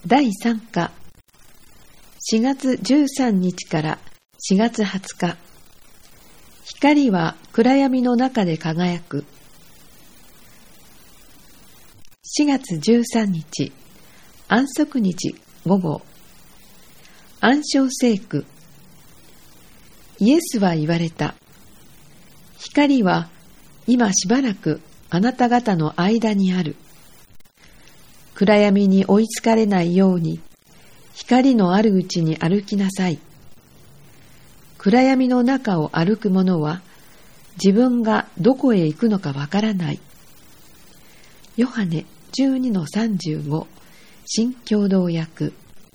第3課4月13日から4月20日。光は暗闇の中で輝く。4月13日安息日午後。暗唱聖句。イエスは言われた。光は今しばらくあなた方の間にある。暗闇に追いつかれないように光のあるうちに歩きなさい。暗闇の中を歩く者は自分がどこへ行くのかわからない。ヨハネ 12-35 新共同訳。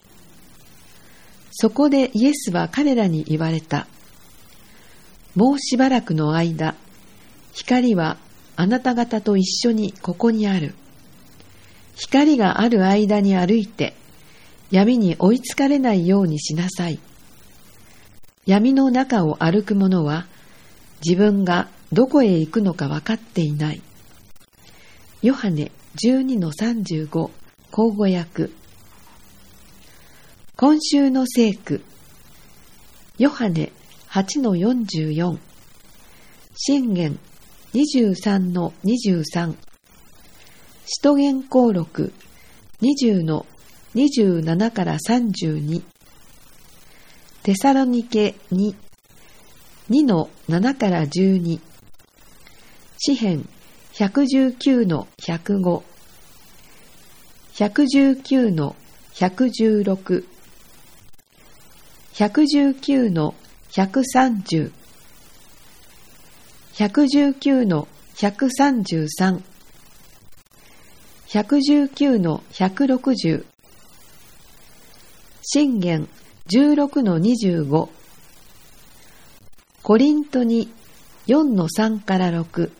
そこでイエスは彼らに言われた。もうしばらくの間、光はあなた方と一緒にここにある。光がある間に歩いて、闇に追いつかれないようにしなさい。闇の中を歩く者は、自分がどこへ行くのか分かっていない。ヨハネ 12-35 口語訳。今週の聖句。ヨハネ 8-44 箴言 23-23 使徒言行録 20-27から32テサロニケ 2-7から12詩編 119-105 119-116 119-130 119-133 119-160箴言 16-25 コリントに 4-3から6。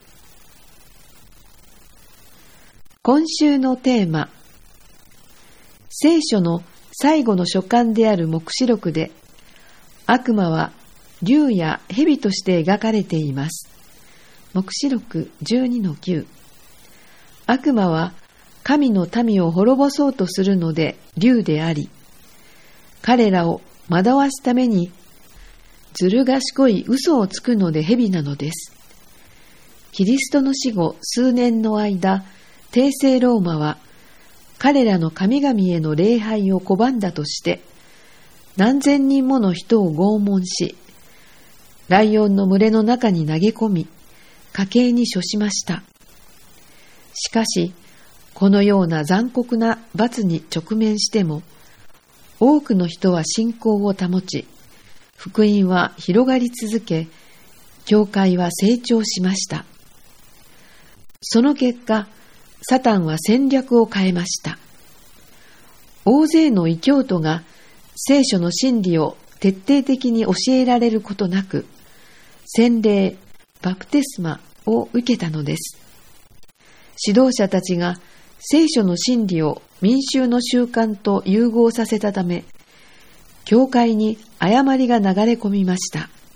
今週のテーマ。聖書の最後の書簡である黙示録で、悪魔は竜や蛇として描かれています。黙示録 12-9。悪魔は神の民を滅ぼそうとするので竜であり、彼らを惑わすためにずる賢い嘘をつくので蛇なのです。キリストの死後数年の間、帝政ローマは彼らの神々への礼拝を拒んだとして、何千人もの人を拷問し、ライオンの群れの中に投げ込み、家計に処しました。しかし、このような残酷な罰に直面しても、多くの人は信仰を保ち、福音は広がり続け、教会は成長しました。その結果、サタンは戦略を変えました。大勢の異教徒が聖書の真理を徹底的に教えられることなく、洗礼、バプテスマを受けたのです。指導者たちが聖書の真理を民衆の習慣と融合させたため、教会に誤りが流れ込みました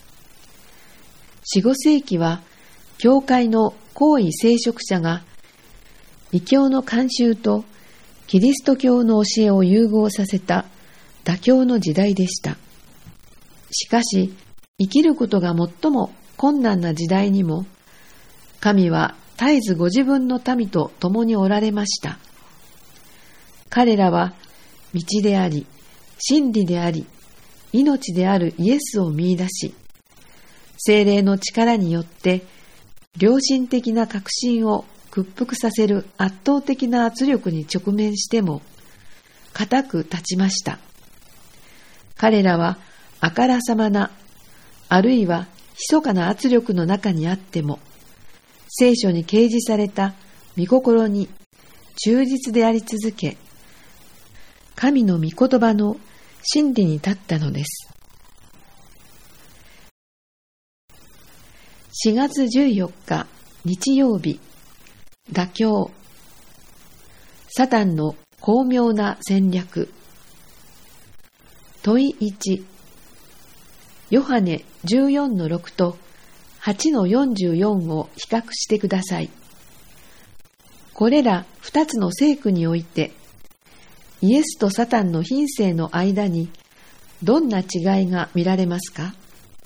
。4、5世紀は、教会の高位聖職者が、異教の慣習とキリスト教の教えを融合させた妥協の時代でした。しかし、生きることが最も困難な時代にも、神は絶えずご自分の民と共におられました。彼らは道であり、真理であり、命であるイエスを見出し、聖霊の力によって良心的な確信を屈服させる圧倒的な圧力に直面しても、固く立ちました。彼らはあからさまな、あるいは密かな圧力の中にあっても、聖書に掲示された御心に忠実であり続け、神の御言葉の真理に立ったのです。4月14日日曜日。妥協。サタンの巧妙な戦略。問い1。ヨハネ 14-6 と 8-44 を比較してください。これら2つの聖句において、 イエスとサタンの品性の間にどんな違いが見られますか？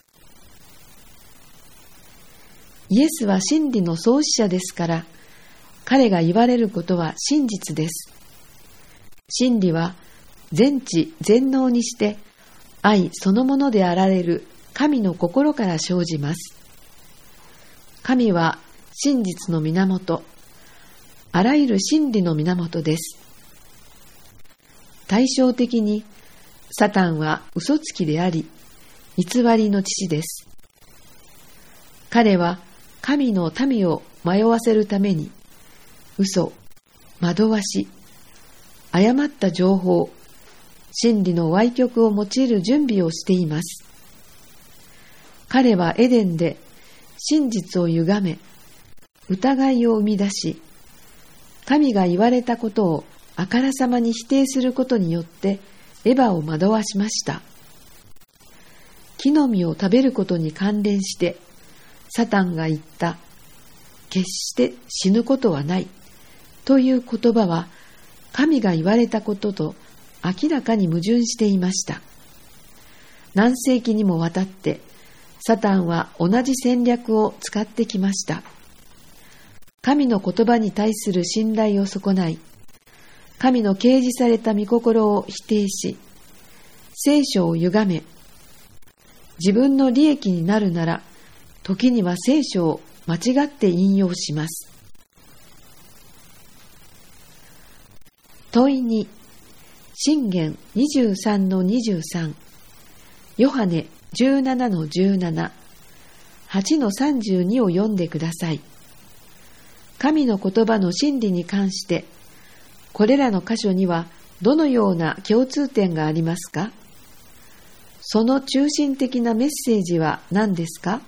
イエスは真理の創始者ですから、彼が言われることは真実です。真理は全知全能にして愛そのものであられる神の心から生じます。神は真実の源、あらゆる真理の源です。対照的に、サタンは嘘つきであり、偽りの父です。彼は神の民を迷わせるために、嘘、惑わし、誤った情報、真理の歪曲を用いる準備をしています。彼はエデンで真実を歪め、疑いを生み出し、神が言われたことをあからさまに否定することによってエヴァを惑わしました。木の実を食べることに関連して、サタンが言った、決して死ぬことはないという言葉は、神が言われたことと明らかに矛盾していました。何世紀にもわたって、サタンは同じ戦略を使ってきました。神の言葉に対する信頼を損ない、神の掲示された御心を否定し、聖書を歪め、自分の利益になるなら、時には聖書を間違って引用します。問い2、箴言 23-23、ヨハネ 17-17、8-32を読んでください。神の言葉の真理に関して、これらの箇所にはどのような共通点がありますか？その中心的なメッセージは何ですか？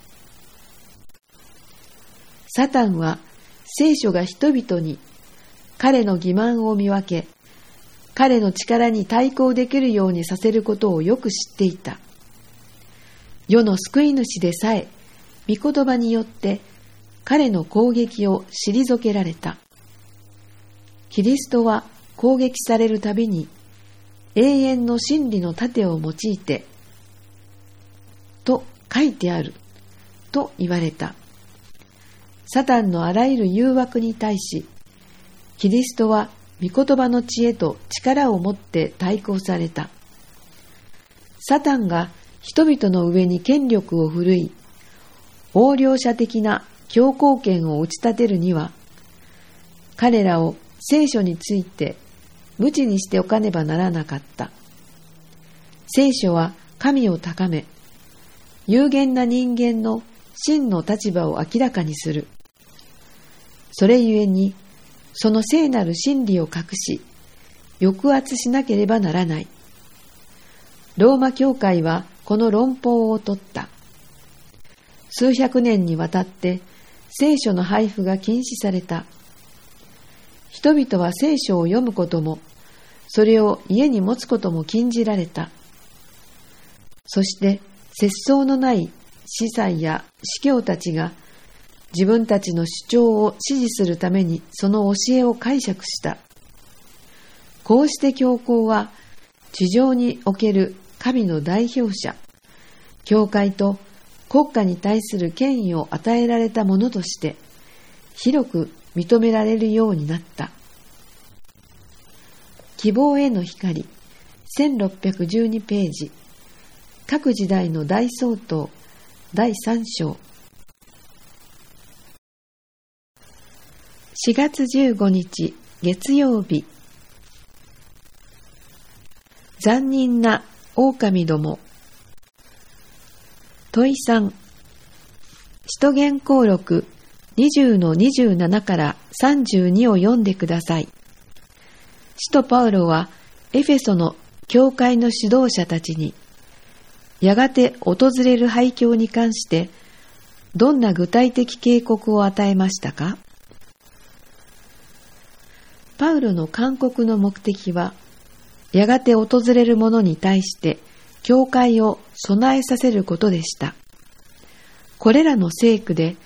サタンは聖書が人々に彼の欺瞞を見分け、彼の力に対抗できるようにさせることをよく知っていた。世の救い主でさえ、御言葉によって彼の攻撃を退けられた。キリストは攻撃されるたびに、永遠の真理の盾を用いて、と書いてある、と言われた。サタンのあらゆる誘惑に対し、キリストは御言葉の知恵と力を持って対抗された。サタンが人々の上に権力を振るい、横領者的な強行権を打ち立てるには、彼らを聖書について無知にしておかねばならなかった。聖書は神を高め、有限な人間の真の立場を明らかにする。それゆえに、その聖なる真理を隠し、抑圧しなければならない。ローマ教会はこの論法を取った。数百年にわたって聖書の配布が禁止された。人々は聖書を読むことも、それを家に持つことも禁じられた。そして節操のない司祭や司教たちが自分たちの主張を支持するためにその教えを解釈した。こうして教皇は地上における神の代表者、教会と国家に対する権威を与えられたものとして広く認められるようになった。希望への光、1612ページ、各時代の大総統、第3章。4月15日、月曜日。残忍な狼ども。問い3、使徒言行録 20-27 から32を読んでください。使徒パウロはエフェソの教会の指導者たちに、やがて訪れる廃墟に関してどんな具体的警告を与えましたか？パウロの勧告の目的は、やがて訪れる者に対して教会を備えさせることでした。これらの聖句で、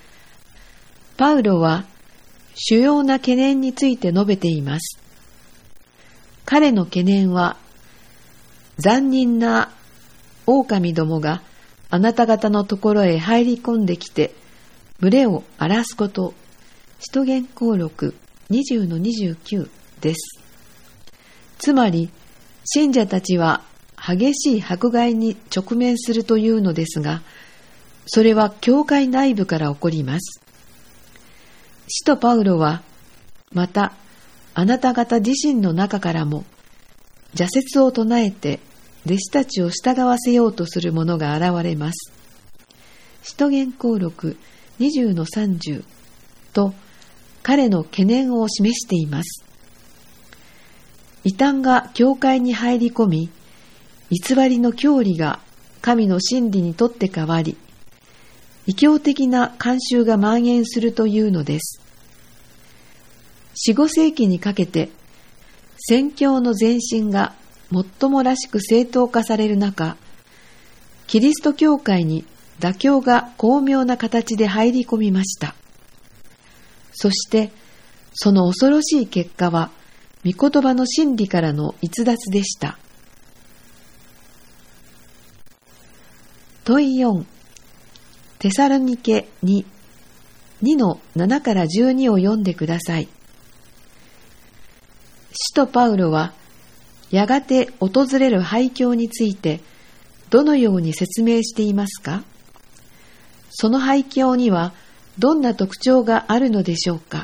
パウロは主要な懸念について述べています。 彼の懸念は、残忍な狼どもがあなた方のところへ入り込んできて、群れを荒らすこと。使徒言行録 20-29 です。つまり、信者たちは激しい迫害に直面するというのですが、それは教会内部から起こります。使徒パウロは、また、あなた方自身の中からも、邪説を唱えて、弟子たちを従わせようとする者が現れます。使徒言行録 20-30 と、彼の懸念を示しています。異端が教会に入り込み、偽りの教理が神の真理にとって変わり、異教的な慣習が蔓延するというのです。4、5世紀にかけて、宣教の前進が最もらしく正当化される中、キリスト教会に妥協が巧妙な形で入り込みました。そして、その恐ろしい結果は、御言葉の真理からの逸脱でした。問4、テサロニケ2、2-7から12を読んでください。使徒パウロは、やがて訪れる廃墟について、どのように説明していますか？その廃墟には、どんな特徴があるのでしょうか？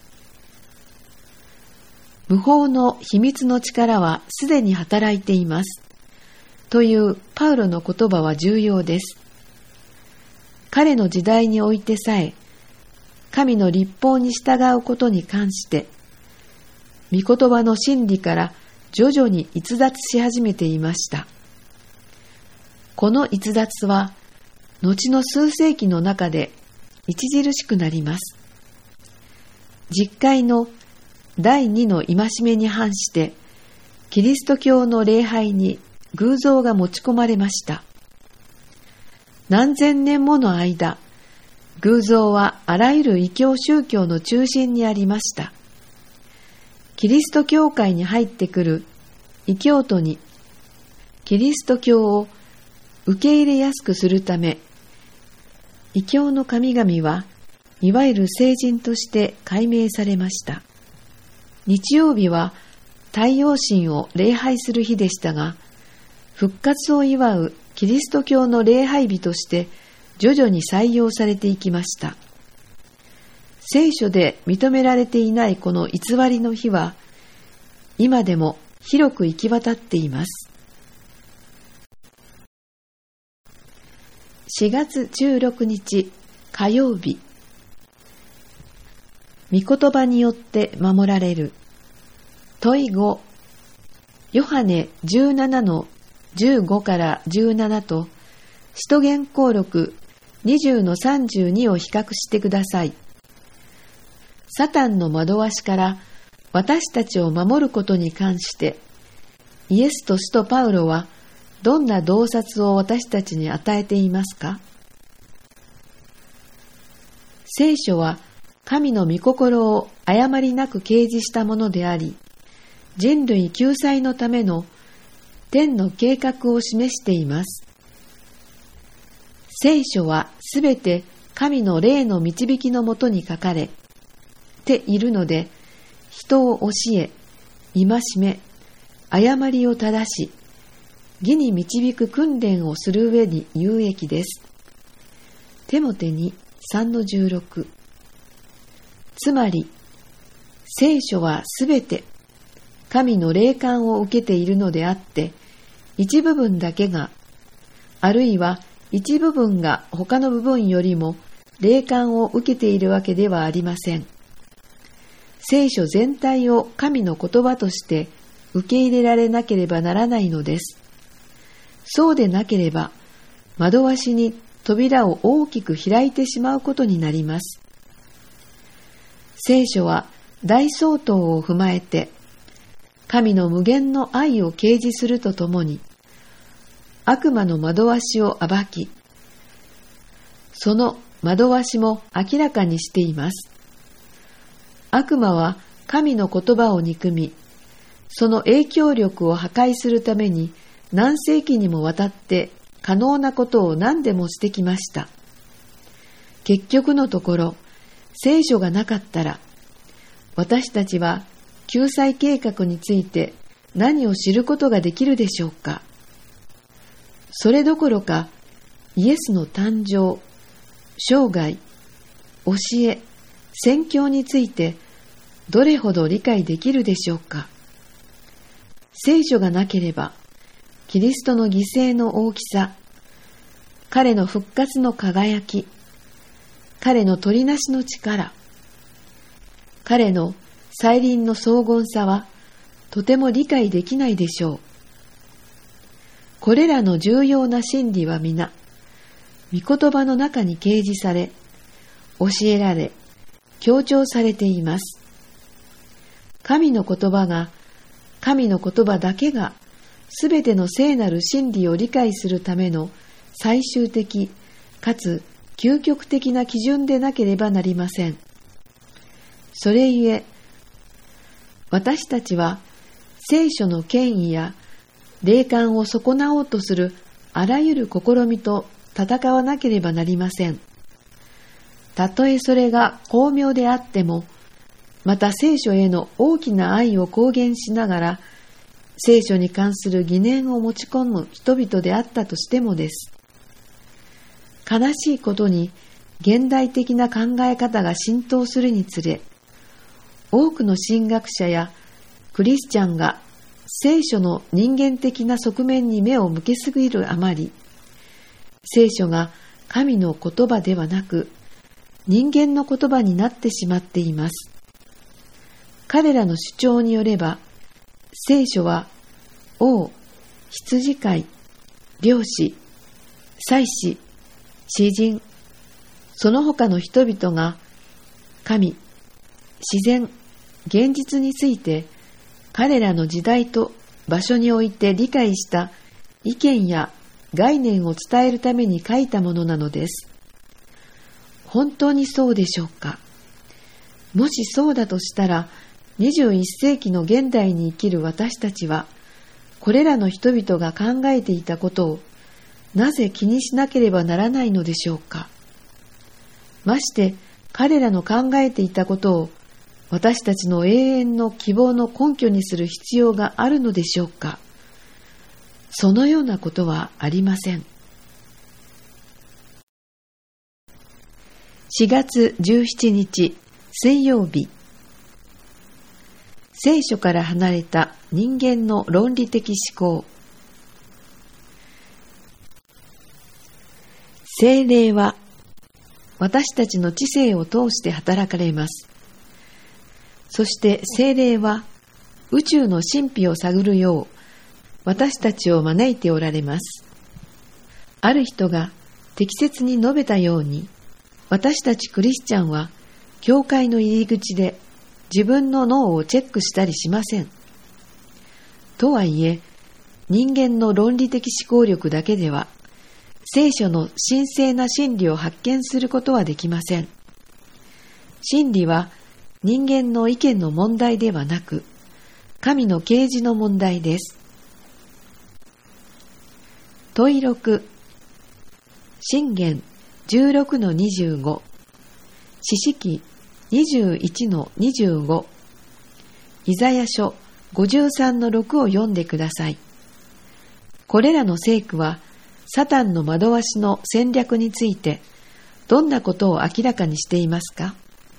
無法の秘密の力はすでに働いています。というパウロの言葉は重要です。彼の時代においてさえ、神の律法に従うことに関して、御言葉の真理から徐々に逸脱し始めていました。この逸脱は、後の数世紀の中で著しくなります。実会の第2の戒めに反して、キリスト教の礼拝に偶像が持ち込まれました。何千年もの間、偶像はあらゆる異教宗教の中心にありました。キリスト教会に入ってくる異教徒に、キリスト教を受け入れやすくするため、異教の神々はいわゆる聖人として改名されました。日曜日は太陽神を礼拝する日でしたが、復活を祝うキリスト教の礼拝日として徐々に採用されていきました。聖書で認められていないこの偽りの日は、今でも広く行き渡っています。4月16日火曜日、御言葉によって守られる。問5、ヨハネ 17-15 から17と使徒言行録 20-32 を比較してください。サタンの惑わしから私たちを守ることに関して、イエスと使徒パウロはどんな洞察を私たちに与えていますか？聖書は神の御心を誤りなく掲示したものであり、人類救済のための天の計画を示しています。聖書はすべて神の霊の導きのもとに書かれているので、人を教え、戒め、誤りを正し、義に導く訓練をする上に有益です。テモテに 3-16。つまり、聖書はすべて神の霊感を受けているのであって、一部分だけが、あるいは一部分が他の部分よりも霊感を受けているわけではありません。聖書全体を神の言葉として受け入れられなければならないのです。そうでなければ、惑わしに扉を大きく開いてしまうことになります。聖書は大総統を踏まえて、神の無限の愛を掲示するとともに、悪魔の惑わしを暴き、その惑わしも明らかにしています。悪魔は神の言葉を憎み、 その影響力を破壊するために何世紀にもわたって可能なことを何でもしてきました。結局のところ、聖書がなかったら、私たちは救済計画について何を知ることができるでしょうか。それどころか、イエスの誕生、生涯、教え、宣教についてどれほど理解できるでしょうか。聖書がなければ、キリストの犠牲の大きさ、彼の復活の輝き、彼の取りなしの力、彼の再臨の荘厳さはとても理解できないでしょう。これらの重要な真理は皆、御言葉の中に掲示され、教えられ、強調されています。神の言葉だけが、すべての聖なる真理を理解するための最終的かつ究極的な基準でなければなりません。それゆえ、私たちは聖書の権威や霊感を損なおうとするあらゆる試みと戦わなければなりません。たとえそれが巧妙であっても、また聖書への大きな愛を公言しながら、聖書に関する疑念を持ち込む人々であったとしてもです。悲しいことに現代的な考え方が浸透するにつれ、多くの神学者やクリスチャンが聖書の人間的な側面に目を向けすぎるあまり、聖書が神の言葉ではなく人間の言葉になってしまっています。彼らの主張によれば、聖書は王、羊飼い、漁師、祭司、詩人、その他の人々が神、自然、現実について彼らの時代と場所において理解した意見や概念を伝えるために書いたものなのです。本当にそうでしょうか。もしそうだとしたら、21世紀の現代に生きる私たちは、これらの人々が考えていたことをなぜ気にしなければならないのでしょうか。まして彼らの考えていたことを私たちの永遠の希望の根拠にする必要があるのでしょうか。そのようなことはありません。4月17日水曜日、聖書から離れた人間の論理的思考。聖霊は私たちの知性を通して働かれます。そして聖霊は宇宙の神秘を探るよう私たちを招いておられます。ある人が適切に述べたように、私たちクリスチャンは教会の入り口で自分の脳をチェックしたりしません。とはいえ、人間の論理的思考力だけでは聖書の神聖な真理を発見することはできません。真理は人間の意見の問題ではなく、神の啓示の問題です。問6、箴言 16-25、士式 21-25、イザヤ書 53-6 を読んでください。これらの聖句は、サタンの惑わしの戦略について、どんなことを明らかにしていますか？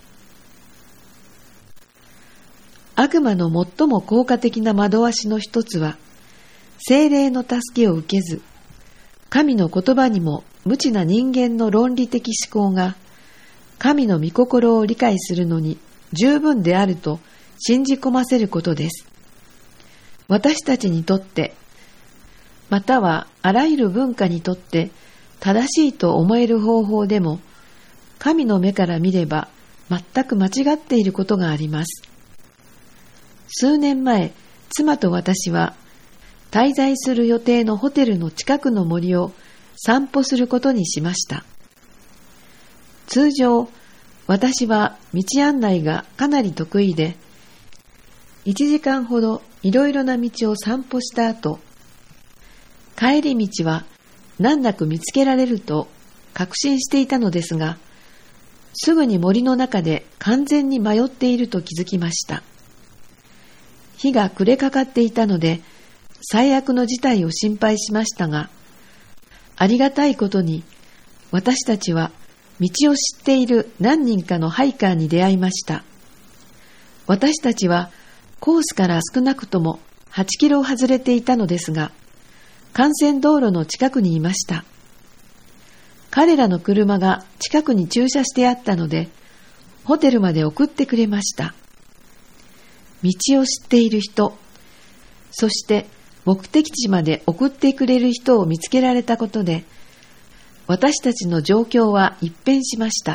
悪魔の最も効果的な惑わしの一つは、聖霊の助けを受けず、神の言葉にも無知な人間の論理的思考が、神の御心を理解するのに十分であると信じ込ませることです。私たちにとって、またはあらゆる文化にとって正しいと思える方法でも、神の目から見れば全く間違っていることがあります。数年前、妻と私は滞在する予定のホテルの近くの森を散歩することにしました。通常、私は道案内がかなり得意で、1時間ほどいろいろな道を散歩した後、帰り道は難なく見つけられると確信していたのですが、すぐに森の中で完全に迷っていると気づきました。日が暮れかかっていたので、最悪の事態を心配しましたが、ありがたいことに私たちは道を知っている何人かのハイカーに出会いました。私たちはコースから少なくとも8キロ外れていたのですが、幹線道路の近くにいました。彼らの車が近くに駐車してあったので、ホテルまで送ってくれました。道を知っている人、そして目的地まで送ってくれる人を見つけられたことで、私たちの状況は一変しました。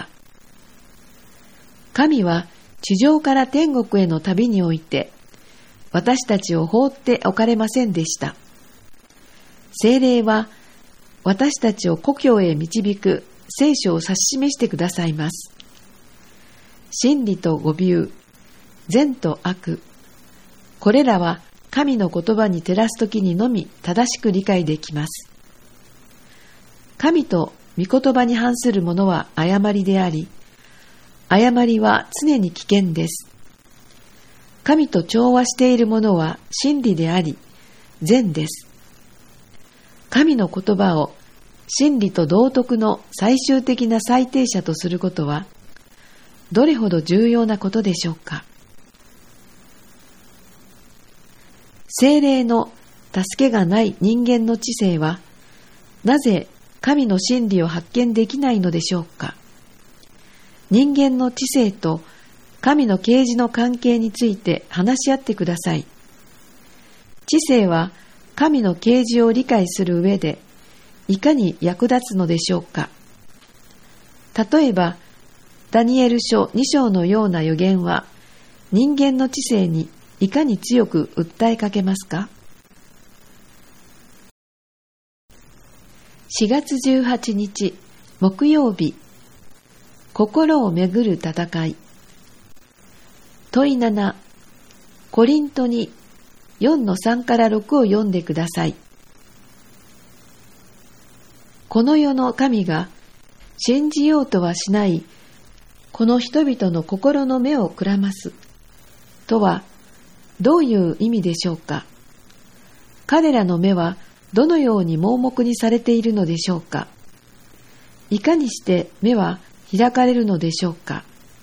神は地上から天国への旅において、私たちを放っておかれませんでした。聖霊は私たちを故郷へ導く聖書を指し示してくださいます。真理と誤謬、善と悪、これらは神の言葉に照らすときにのみ正しく理解できます。神と御言葉に反するものは誤りであり、誤りは常に危険です。神と調和しているものは真理であり、善です。神の言葉を真理と道徳の最終的な裁定者とすることは、どれほど重要なことでしょうか。聖霊の助けがない人間の知性は、なぜ神の真理を発見できないのでしょうか。人間の知性と神の啓示の関係について話し合ってください。知性は神の啓示を理解する上でいかに役立つのでしょうか。例えば、ダニエル書2章のような予言は人間の知性にいかに強く訴えかけますか。4月18日木曜日、心をめぐる戦い。問い7、コリントに 4-3 から6を読んでください。この世の神が信じようとはしないこの人々の心の目をくらますとはどういう意味でしょうか。彼らの目はどのように盲目にされているのでしょうか。いかにして目は開かれるのでしょうか。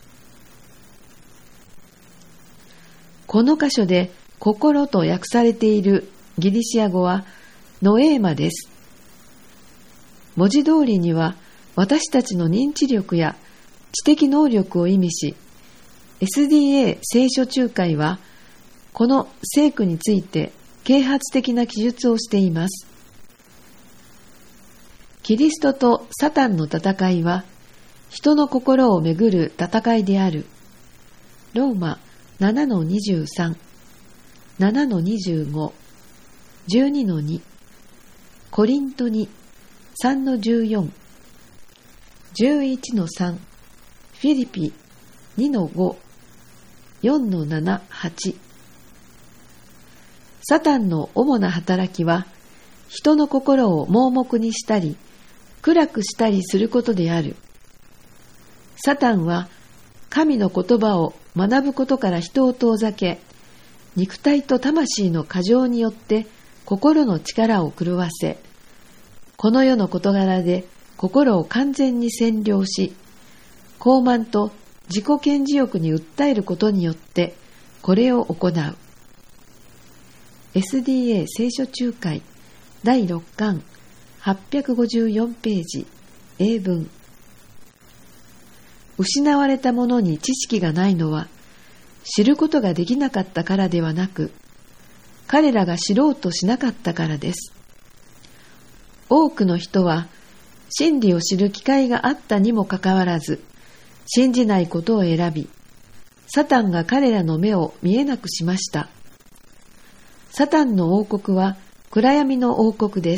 この箇所で心と訳されているギリシア語はノエーマです。文字通りには私たちの認知力や知的能力を意味し、SDA 聖書仲介はこの聖句について啓発的な記述をしています。キリストとサタンの戦いは人の心をめぐる戦いである。ローマ 7-23、7-25、12-2、コリントに 3-14、11-3、フィリピ 2-5、4-7、8。サタンの主な働きは、人の心を盲目にしたり、暗くしたりすることである。サタンは、神の言葉を学ぶことから人を遠ざけ、肉体と魂の過剰によって心の力を狂わせ、この世の事柄で心を完全に占領し、傲慢と自己顕示欲に訴えることによってこれを行う。SDA 聖書仲介第6巻854ページ英文。失われた者に知識がないのは知ることができなかったからではなく、彼らが知ろうとしなかったからです。多くの人は真理を知る機会があったにもかかわらず、信じないことを選び、サタンが彼らの目を見えなくしました。サタンの王国は暗闇の王国です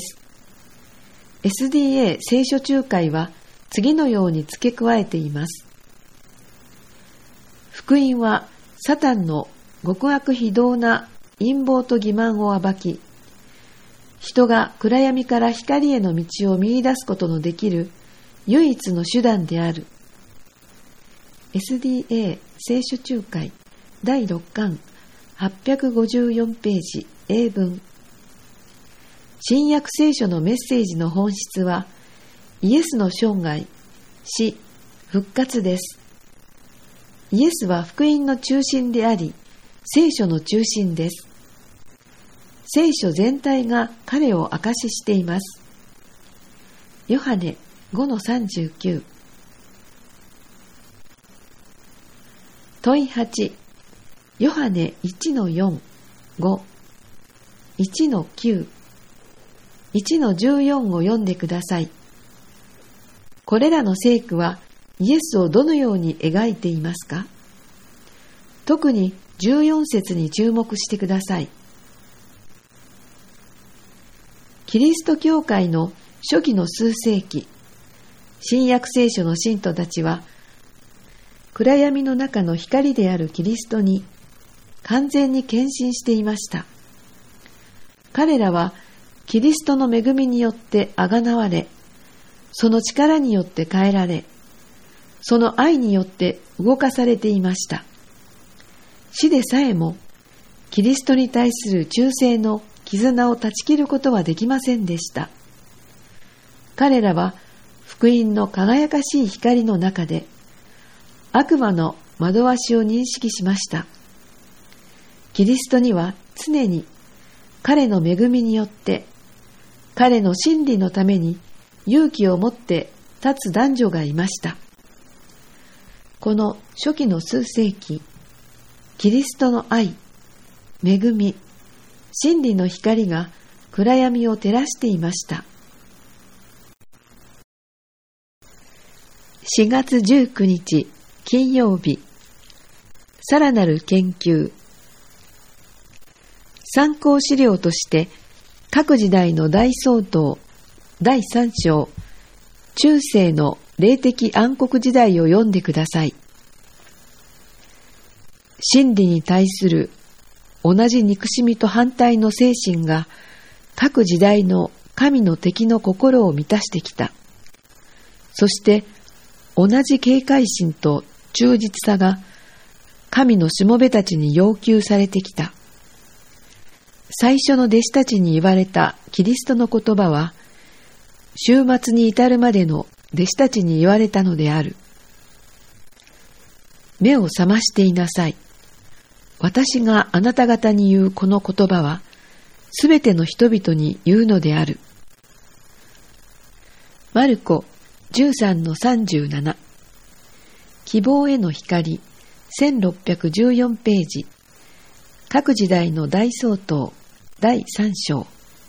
。SDA 聖書仲介は次のように付け加えています。福音はサタンの極悪非道な陰謀と欺瞞を暴き、人が暗闇から光への道を見出すことのできる唯一の手段である。SDA 聖書仲介第6巻854ページ英文。新約聖書のメッセージの本質は、イエスの生涯、死、復活です。イエスは福音の中心であり、聖書の中心です。聖書全体が彼を証ししています。ヨハネ 5-39。問い8、ヨハネ 1-4、5、1-9、1-14を読んでください。これらの聖句はイエスをどのように描いていますか？特に14節に注目してください。キリスト教会の初期の数世紀、新約聖書の信徒たちは、暗闇の中の光であるキリストに完全に献身していました。彼らはキリストの恵みによってあがなわれ、その力によって変えられ、その愛によって動かされていました。死でさえもキリストに対する忠誠の絆を断ち切ることはできませんでした。彼らは福音の輝かしい光の中で悪魔の惑わしを認識しました。キリストには常に彼の恵みによって彼の真理のために勇気を持って立つ男女がいました。この初期の数世紀、キリストの愛、恵み、真理の光が暗闇を照らしていました。4月19日金曜日、さらなる研究。参考資料として各時代の大総統第3章、中世の霊的暗黒時代を読んでください。真理に対する同じ憎しみと反対の精神が各時代の神の敵の心を満たしてきた。そして同じ警戒心と忠実さが神のしもべたちに要求されてきた。最初の弟子たちに言われたキリストの言葉は、終末に至るまでの弟子たちに言われたのである。目を覚ましていなさい。私があなた方に言うこの言葉は、すべての人々に言うのである。マルコ 13-37。希望への光、1614ページ。各時代の大総統第3章。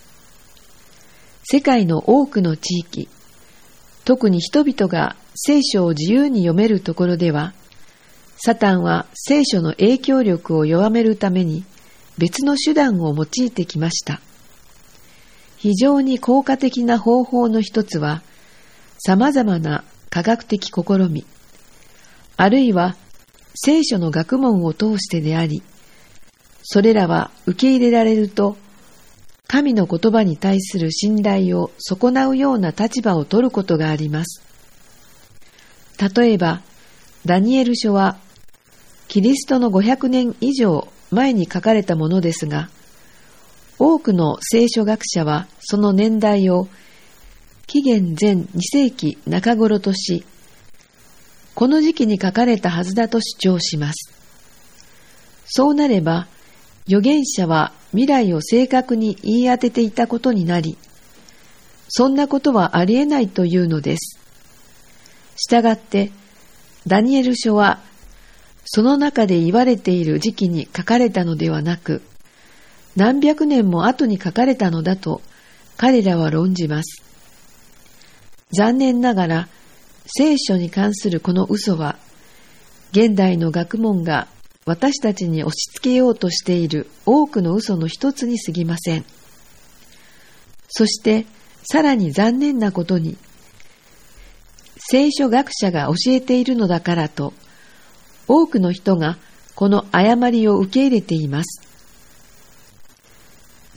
世界の多くの地域、特に人々が聖書を自由に読めるところでは、サタンは聖書の影響力を弱めるために別の手段を用いてきました。非常に効果的な方法の一つは、さまざまな科学的試み、あるいは聖書の学問を通してであり、それらは受け入れられると、神の言葉に対する信頼を損なうような立場を取ることがあります。例えば、ダニエル書は、キリストの500年以上前に書かれたものですが、多くの聖書学者はその年代を紀元前2世紀中頃とし、この時期に書かれたはずだと主張します。そうなれば、預言者は未来を正確に言い当てていたことになり、そんなことはありえないというのです。したがって、ダニエル書は、その中で言われている時期に書かれたのではなく、何百年も後に書かれたのだと彼らは論じます。残念ながら、聖書に関するこの嘘は、現代の学問が私たちに押し付けようとしている多くの嘘の一つに過ぎません。そして、さらに残念なことに、聖書学者が教えているのだからと、多くの人がこの誤りを受け入れています。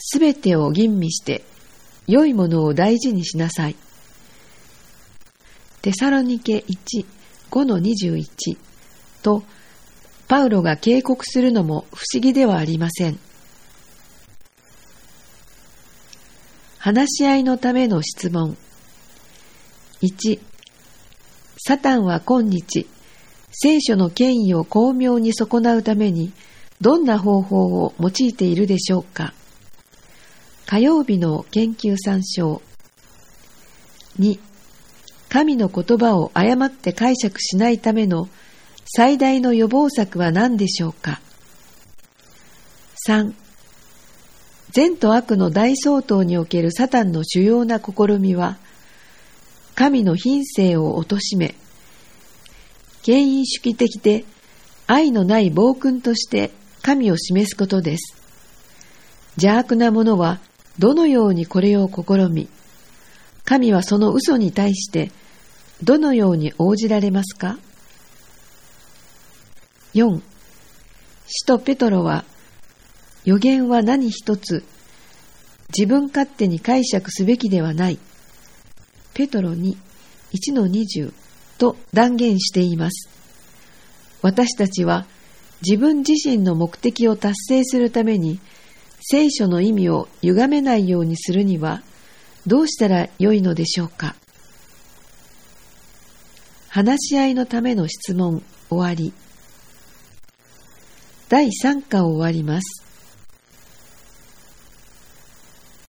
すべてを吟味して良いものを大事にしなさい。テサロニケ 1:5-21 とパウロが警告するのも不思議ではありません。話し合いのための質問。1、サタンは今日、聖書の権威を巧妙に損なうためにどんな方法を用いているでしょうか。火曜日の研究参照。2、神の言葉を誤って解釈しないための最大の予防策は何でしょうか。3、善と悪の大相当におけるサタンの主要な試みは、神の品性を貶め、権威主義的で愛のない暴君として神を示すことです。邪悪な者はどのようにこれを試み、神はその嘘に対してどのように応じられますか。4、使徒ペトロは、預言は何一つ自分勝手に解釈すべきではない。ペトロに 1:20 と断言しています。私たちは自分自身の目的を達成するために聖書の意味を歪めないようにするにはどうしたらよいのでしょうか。話し合いのための質問終わり。第3課を終わります。